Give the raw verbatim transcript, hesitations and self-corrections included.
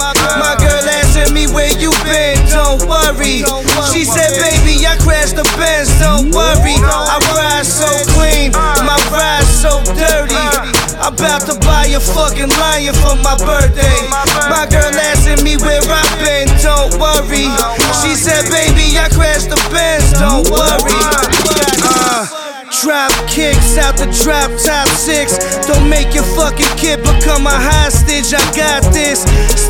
My girl asking me where you been, don't worry. She said, baby, I crashed the Benz, don't worry. I ride so clean, my ride so dirty. I'm about to buy a fucking lion for my birthday. My girl asking me where I been, don't worry. She said, baby, I crashed the Benz, don't worry. Uh, Drop kicks out the drop top six. Don't make your fucking kid become a hostage, I got this.